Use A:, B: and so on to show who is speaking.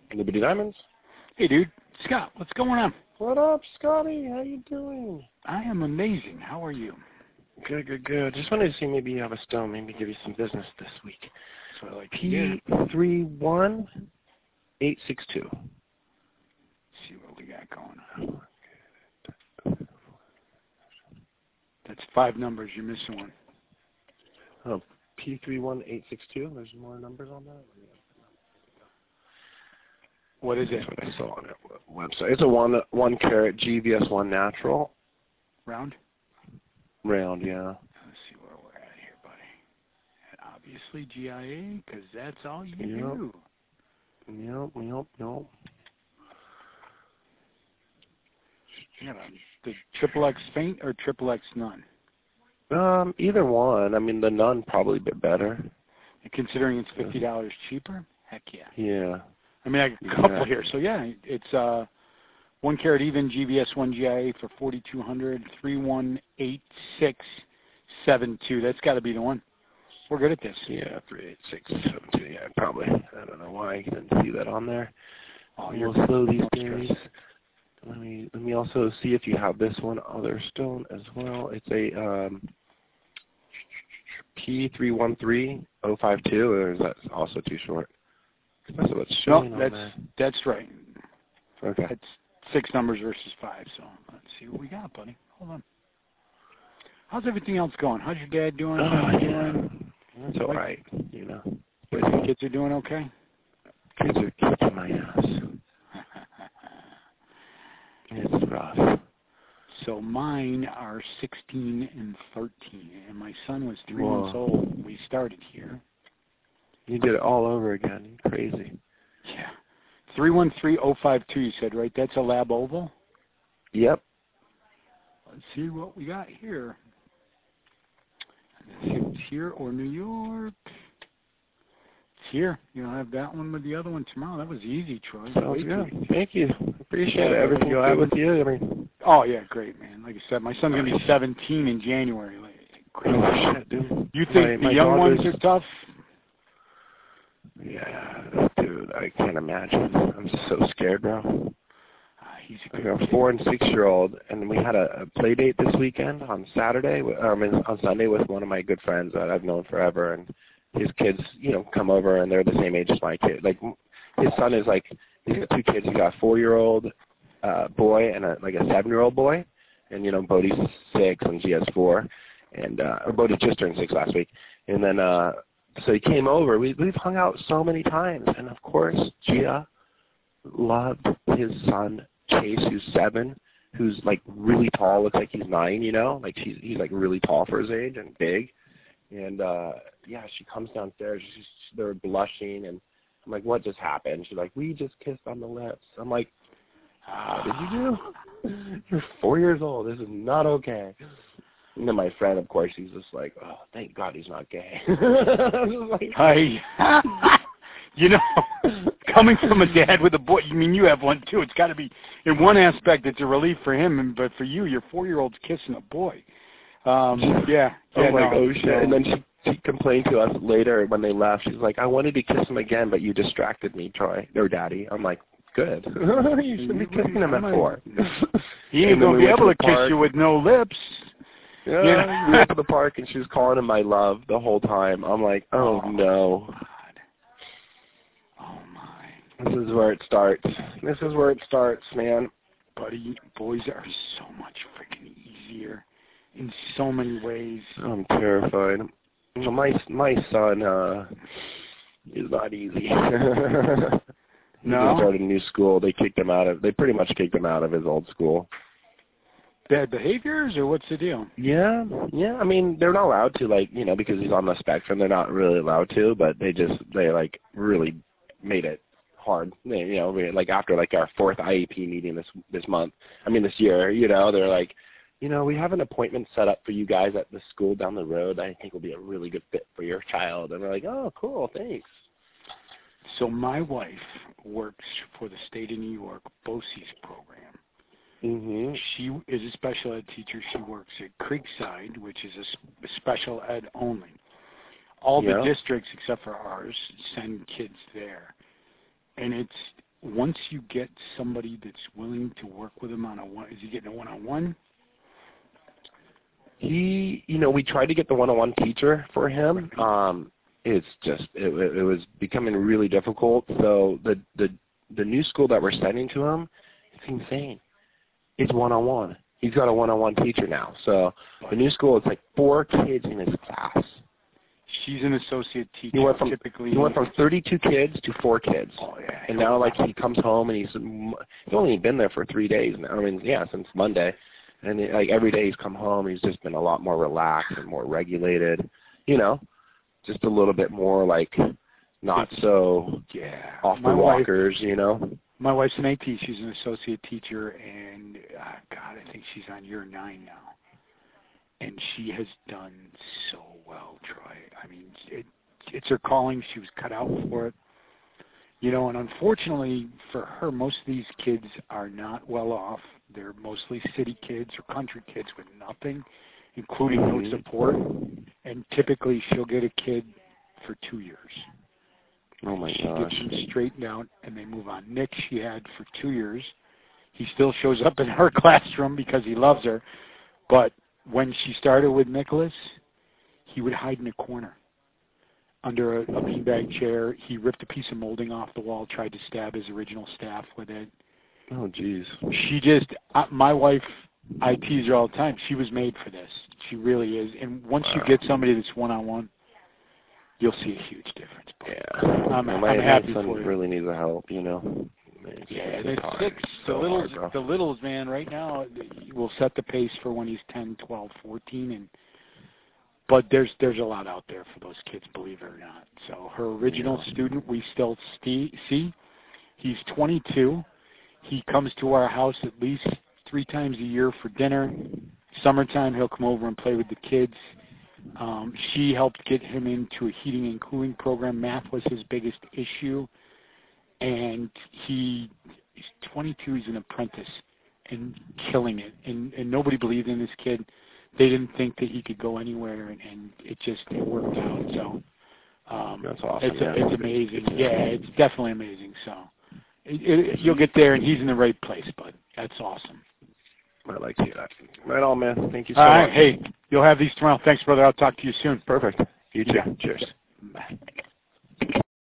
A: Liberty Diamonds.
B: Hey, dude. Scott, what's going on?
A: What up, Scotty? How you doing?
B: I am amazing. How are you?
A: Good. Just wanted to see maybe you have a stone, maybe give you some business this week.
B: So I like
A: P31862.
B: See what we got going on. That's 5 numbers. You're missing one.
A: Oh, P31862. There's more numbers on that?
B: What is it?
A: That's what I saw on that website. It's a 1 carat GVS1 natural.
B: Round?
A: Round, yeah.
B: Let's see where we're at here, buddy. And obviously GIA, because that's all you do.
A: Yep.
B: Yeah, the triple X faint or triple X none?
A: Either one. I mean, the none probably a bit better.
B: And considering it's $50 cheaper, heck yeah.
A: Yeah.
B: I mean, I got a couple here. So, yeah, it's 1 carat even GVS1 GIA for $4,200, 318672. That's got to be the one. We're good at this.
A: Yeah, 38672. Yeah, probably. I don't know why I didn't see that on there.
B: Oh,
A: you're slow these days. Let me also see if you have this one other stone as well. It's a P313052, or is that also too short? That's what's showing on there.
B: That's right.
A: Okay.
B: That's 6 numbers versus 5. So let's see what we got, buddy. Hold on. How's everything else going? How's your dad doing? How's you doing?
A: That's all right. You know.
B: The kids are doing okay?
A: Kids are kicking my ass. It's rough.
B: So mine are 16 and 13, and my son was 3 months old when we started here.
A: You did it all over again. Crazy.
B: Yeah. 313052, you said, right? That's a lab oval?
A: Yep.
B: Let's see what we got here. Let's see if it's here or New York. It's here. You'll have that one with the other one tomorrow. That was easy, Troy.
A: Sounds good. Thank you. Appreciate it. Everything you'll have with you. I mean.
B: Oh, yeah, great, man. Like I said, my son's going to be 17 in January. Great.
A: Oh, shit, dude.
B: You think the young ones are tough?
A: Yeah, dude, I can't imagine. I'm so scared, bro. I got a 4 and 6-year-old, and we had a play date this weekend on Saturday, on Sunday with one of my good friends that I've known forever, and his kids, come over, and they're the same age as my kid. Like, his son is like, he's got 2 kids. He's got a 4-year-old boy and a 7-year-old boy, and Bodie's 6 and she has 4, and Bodie just turned 6 last week, and then so he came over. We've hung out so many times, and of course, Gia loved his son Chase, who's 7, who's like really tall, looks like he's 9. Like he's like really tall for his age and big, and she comes downstairs. They're blushing, and I'm like, what just happened? She's like, we just kissed on the lips. I'm like, what did you do? You're 4 years old. This is not okay. And then my friend, of course, he's just like, oh, thank God he's not gay.
B: Coming from a dad with a boy, you have one too. It's got to be, in one aspect, it's a relief for him, but for you, your 4-year-old's kissing a boy. Oh,
A: shit. And then she complained to us later when they left. She's like, I wanted to kiss him again, but you distracted me, Troy, or Daddy. I'm like, good. You should be kissing him at 4.
B: He ain't going to be able to kiss you with no lips.
A: Yeah, we went to the park, and she was calling him my love the whole time. I'm like, oh no.
B: God. Oh, my.
A: This is where it starts. Man.
B: Buddy, boys are so much freaking easier in so many ways.
A: I'm terrified. My son is not easy. He just started a new school. They pretty much kicked him out of his old school.
B: Bad behaviors, or what's the deal?
A: Yeah. I mean, they're not allowed to, because he's on the spectrum. They're not really allowed to, but they really made it hard. After our 4th IEP meeting this year, they're like, we have an appointment set up for you guys at the school down the road. I think will be a really good fit for your child. And we're like, oh, cool, thanks.
B: So my wife works for the state of New York BOCES program.
A: Mm-hmm.
B: She is a special ed teacher. She works at Creekside, which is a special ed only. All the districts except for ours send kids there. And once you get somebody that's willing to work with him on is he getting a one-on-one?
A: We tried to get the one-on-one teacher for him. It's just it was becoming really difficult. So the new school that we're sending to him, it's insane. It's one-on-one. He's got a one-on-one teacher now. So the new school, it's like 4 kids in his class.
B: She's an associate teacher.
A: He went from 32 kids to 4 kids.
B: Oh, yeah.
A: And now, like, he comes home and he's only been there for 3 days now. I mean, yeah, since Monday. And, like, every day he's come home, he's just been a lot more relaxed and more regulated, just a little bit more, like, not so off the walkers,
B: My wife's an AT. She's an associate teacher, and, God, I think she's on year 9 now. And she has done so well, Troy. I mean, it's her calling. She was cut out for it. And unfortunately for her, most of these kids are not well off. They're mostly city kids or country kids with nothing, including no support. And typically she'll get a kid for 2 years.
A: Oh, my
B: she
A: gosh.
B: She gets them straightened out, and they move on. Nick she had for 2 years. He still shows up in her classroom because he loves her. But when she started with Nicholas, he would hide in a corner under a beanbag chair. He ripped a piece of molding off the wall, tried to stab his original staff with it.
A: Oh, jeez.
B: She just, my wife, I tease her all the time. She was made for this. She really is. And once you get somebody that's one-on-one, you'll see a huge difference.
A: Yeah.
B: I'm happy for you.
A: Really needs the help,
B: Yeah, the 6, the littles, man, right now will set the pace for when he's 10, 12, 14, but there's a lot out there for those kids, believe it or not. So her original student, we still see. He's 22. He comes to our house at least 3 times a year for dinner. Summertime, he'll come over and play with the kids. She helped get him into a heating and cooling program. Math was his biggest issue. And he's 22, he's an apprentice and killing it. And nobody believed in this kid. They didn't think that he could go anywhere, and it worked out. So
A: that's awesome.
B: It's amazing. Yeah, it's definitely amazing. So you'll get there, and he's in the right place, bud. That's awesome.
A: I like to hear that. Right on, man. Thank you so
B: much.
A: All
B: right, hey, you'll have these tomorrow. Thanks, brother. I'll talk to you soon.
A: Perfect. You too.
B: Yeah.
A: Cheers.
B: Bye.